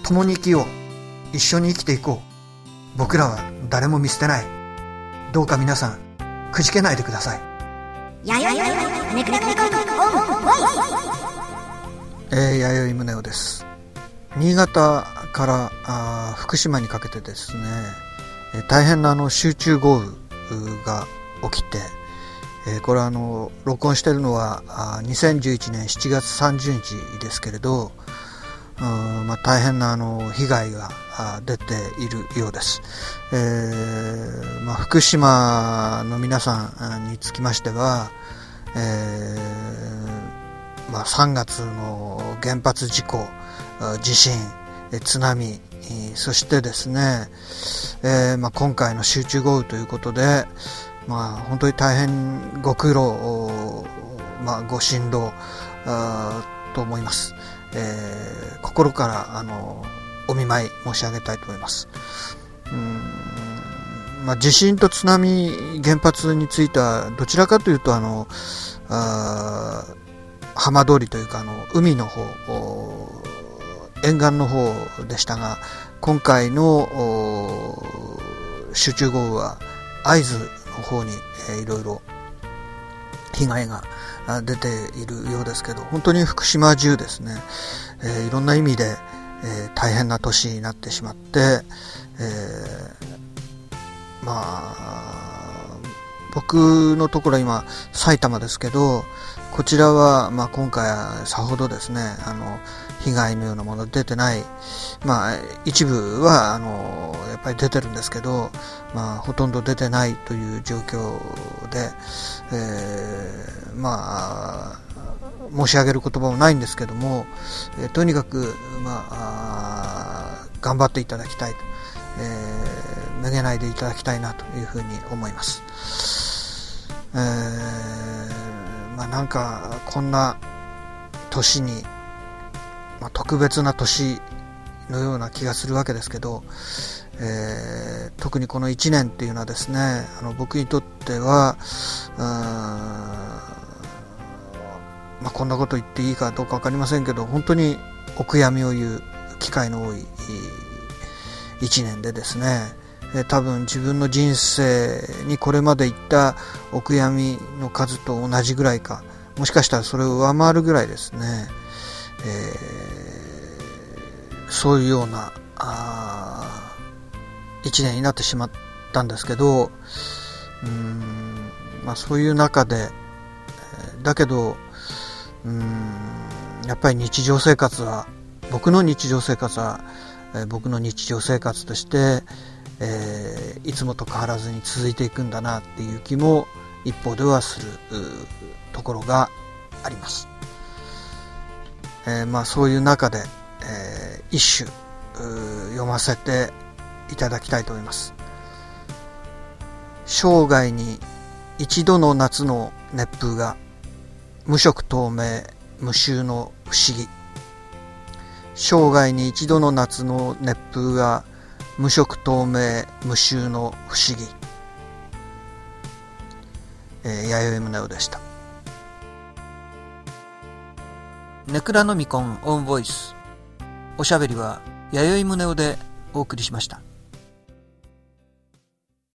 共に生きよう。一緒に生きていこう。僕らは誰も見捨てない。どうか皆さんくじけないでください。弥生宗男です。新潟から福島にかけてですね、大変な集中豪雨が起きて、これは録音しているのは2011年7月30日ですけれど、大変な被害が出ているようです。福島の皆さんにつきましては、3月の原発事故、地震、津波、そしてですね、今回の集中豪雨ということで、本当に大変ご苦労、ご心労と思います。心からお見舞い申し上げたいと思います。地震と津波、原発についてはどちらかというと浜通りというか海の方、沿岸の方でしたが、今回の集中豪雨は会津の方にいろいろ被害が出ているようですけど、本当に福島中ですね、いろんな意味で、大変な年になってしまって、僕のところは今埼玉ですけど、こちらは今回はさほどですね被害のようなもの出てない、一部はやっぱり出てるんですけど、ほとんど出てないという状況で、申し上げる言葉もないんですけども、とにかく頑張っていただきたいと、めげないでいただきたいなというふうに思います。なんかこんな年に、特別な年のような気がするわけですけど、特にこの1年っていうのはですね、僕にとってはこんなこと言っていいかどうか分かりませんけど、本当にお悔やみを言う機会の多い1年でですね、多分自分の人生にこれまで言ったお悔やみの数と同じぐらいか、もしかしたらそれを上回るぐらいですね、そういうような1年になってしまったんですけど、そういう中で、だけどやっぱり僕の日常生活は、僕の日常生活として、いつもと変わらずに続いていくんだなっていう気も一方ではするところがあります。そういう中で、一首読ませていただきたいと思います。生涯に一度の夏の熱風が無色透明無臭の不思議。生涯に一度の夏の熱風が無色透明無臭の不思議。弥生宗男でした。ネクラノミコンオンボイス。おしゃべりは弥生宗男でお送りしました。